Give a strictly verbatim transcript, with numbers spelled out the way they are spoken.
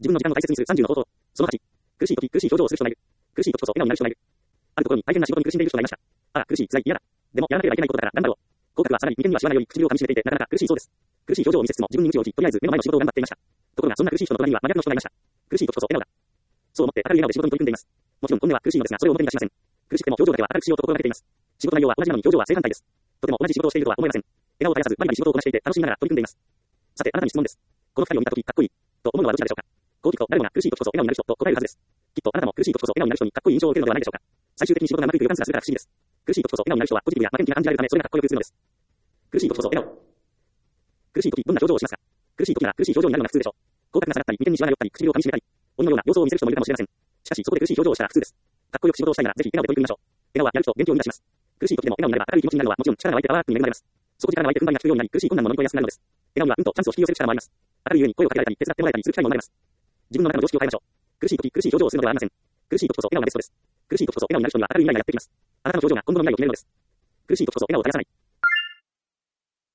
自分の時間を大切にするさんじゅうの方法。そのはち。苦しい時、苦しい表情をする人がいる。苦しい時こそ笑顔になる人がいる。あるところに大変な仕事に苦しんでいる人がいました。ああ、苦しい、辛い、嫌だ。でも、やらなければいけないことだから頑張ろう。合格はさらに眉間にはしわが寄り、唇を噛み締めていて、なかなか苦しいそうです。苦しい表情を見せつつも自分に鞭を打ち、とりあえず目の前の仕事を頑張っていました。ところが、そんな苦しい人の隣には真逆の人がいました。苦しい時こそ笑顔だ。そう思って明るい笑顔で仕事に取り組んでいます。もちろん本音は苦しいのですが、それを表にはしません。苦しくても表情だけは明るくしようと心がけています。仕事内容は同じなのに表情は正反対です。とても同じ仕事をしているとは思えません。笑顔を絶やさず、バリバリ仕事をこなしていて、楽しみながら取り組んでいます。さて、あなたに質問です。この二人を見たとき、かっこいい。と思うのはどちらでしょうか。こう聞くと、誰もが苦しい時こそ笑顔になる人と答えるはずです。きっとあなたも苦しい時こそ笑顔になる人にかっこいい印象を受けるのではないでしょうか。最終的に仕事がうまくいく予感すらするから不思議です。苦しい時こそ笑顔になる人はポジティブや負けん気が感じられるため、それがかっこよく映るのです。苦しい時こそ笑顔。苦しい時どんな表情をしますか。苦しい時なら苦しい表情になるのが普通でしょう。口角が下がったり、眉間にしわが寄ったり、唇を噛み締めたり、鬼のような様子を見せる人もいるかもしれません。しかし、そこで苦しい表情をしたら普通です。かっこよく仕事をしたいなら、ぜひ笑顔で取り組みましょう。笑顔はやる気と元気を生み出します。苦しい時でも笑顔になれば明るい気持ちになるのはもちろん力が湧いてパワーアップに恵まれます。底力が湧いて踏ん張りが効くようになり、苦しい困難も乗り越えやすくなるのです。笑顔には運とチャンスを引き寄せる力もあります。明るいゆえに声をかけられたり、手伝ってもらえたりする機会も生まれます。自分の中の常識を変えましょう。苦しい時、苦しい表情をするのではありません。苦しい時こそ笑顔がベストです。苦しい時こそ笑顔になる人には明るい未来がやってきます。あなたの表情が今後の未来を決めるのです。苦しい時こそ笑顔を絶やさない。